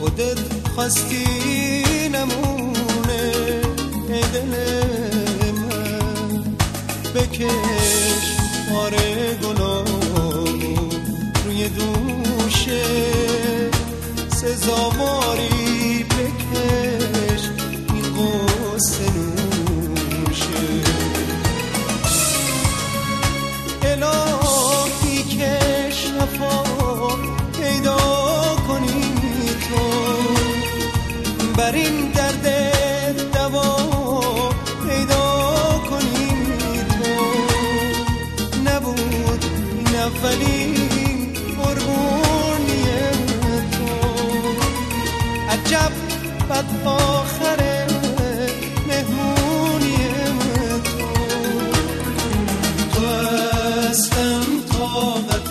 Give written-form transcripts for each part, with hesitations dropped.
خودت خواستی نمونه ای دل من، بکش باره گناه روی دوشه، سزاواری بکش این قصه نوشه. الهی که شفا پیدا کنی تو، بر این درد دوا پیدا کنی تو. نبود این اولین قربونی تو، عجب بد آخره مهمونی تو. تو اصلا طاقت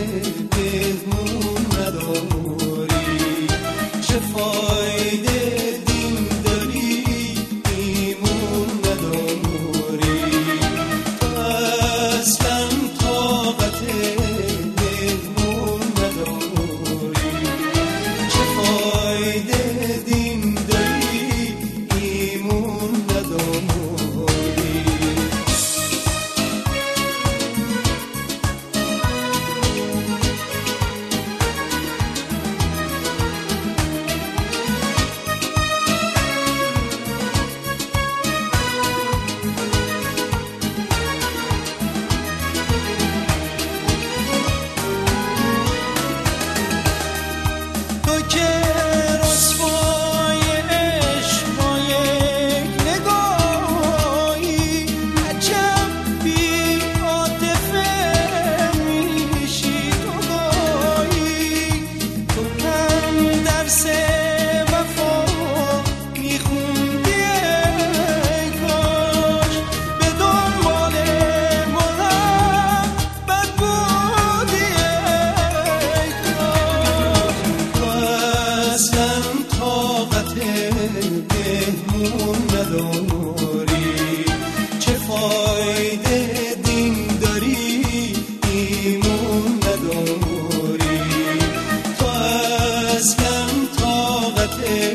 مهمون نداری، چه فایده دین داری ایمون نداری. تو اصلا طاقت مهمون نداری، چه فایده دین داری ایمون نداری. تو که رسوای عشق با یک نگاهی، عجب بی عاطفه میشی تو گاهی. تو هم درس وفا میخوندی ای کاش، به دنبال محبت بودی ای کاش. تو اصلا طاقت مهمون نداری، چه فایده دین داری ایمون نداری. تو اصلا طاقت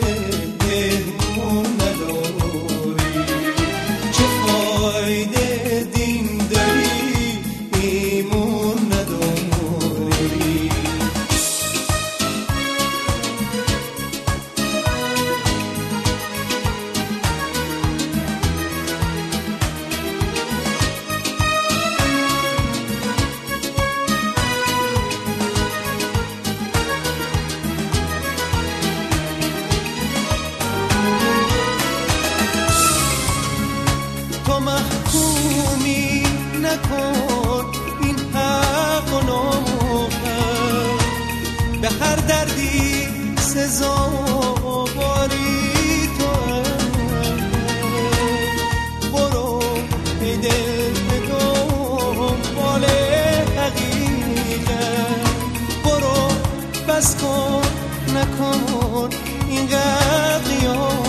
مهمون نداری، چه فایده دین داری ایمون نداری. تو محکومی نکن این حق و ناموفق، به هر دردی سزاواری تو. برو ای دل به دنبال حقیقت، برو بس کن نکن اینقدر قیام.